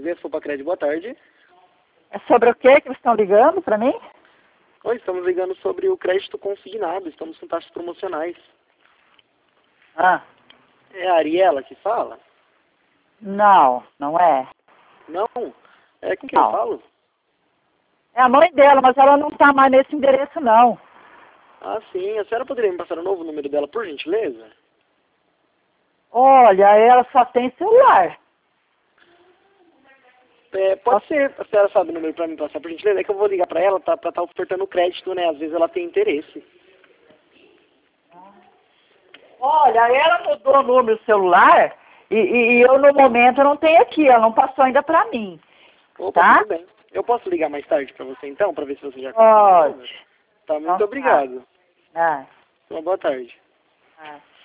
Bezerra, Sopa Crédito, boa tarde. É sobre o que vocês estão ligando para mim? Oi, estamos ligando sobre o crédito consignado, estamos com taxas promocionais. Ah, É a Ariela que fala? não, não é. Não? É com quem eu Não. falo? É a mãe dela, mas ela não está mais nesse endereço, não. Ah, sim. A senhora poderia me passar o novo número dela, por gentileza? Olha, ela só tem celular. Pode ser, a senhora sabe o número para me passar, por gentileza? É que eu vou ligar para ela para estar ofertando crédito, né? Às vezes ela tem interesse. Olha, ela mudou o número do celular e eu, no momento, não tenho aqui. Ela não passou ainda para mim. Opa, Tá? tudo bem. Eu posso ligar mais tarde para você, então, para ver se você já conseguiu o número? Pode. Tá, muito obrigado. Ah, Uma boa tarde. ah.